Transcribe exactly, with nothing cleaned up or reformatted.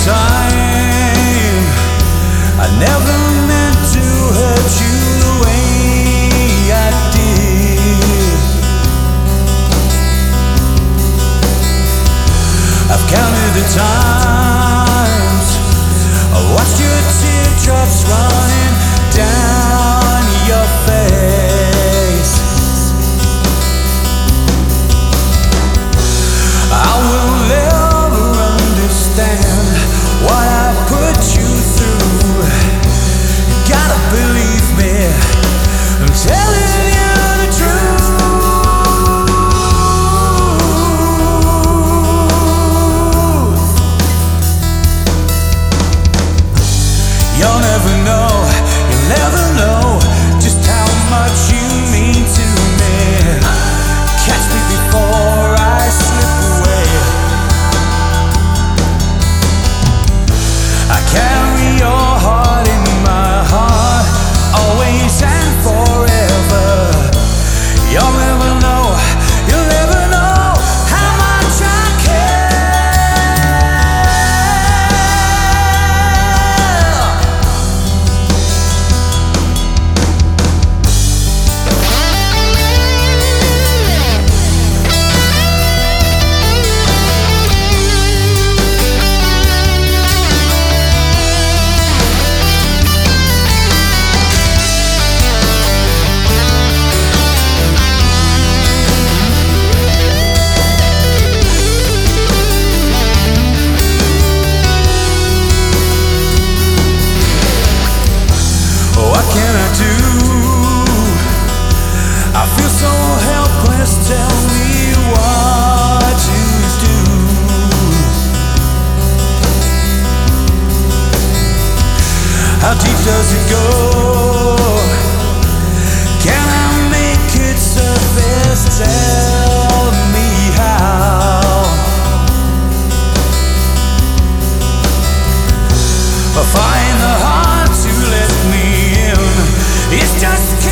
time. I never meant to hurt you the way I did. I've counted the times I watched your teardrops running down your face. I will never understand what I put you through. You gotta believe me, I'm telling you the truth. You'll never know, you'll never know just how much you mean to me. Catch me before I slip away. I carry your heart in my heart, always and forever. You'll never know, you'll never know how much I care. What can I do? I feel so helpless, tell me what to do. How deep does it go? Can I make it surface? Tell me how. I find the heart to let me in. It's just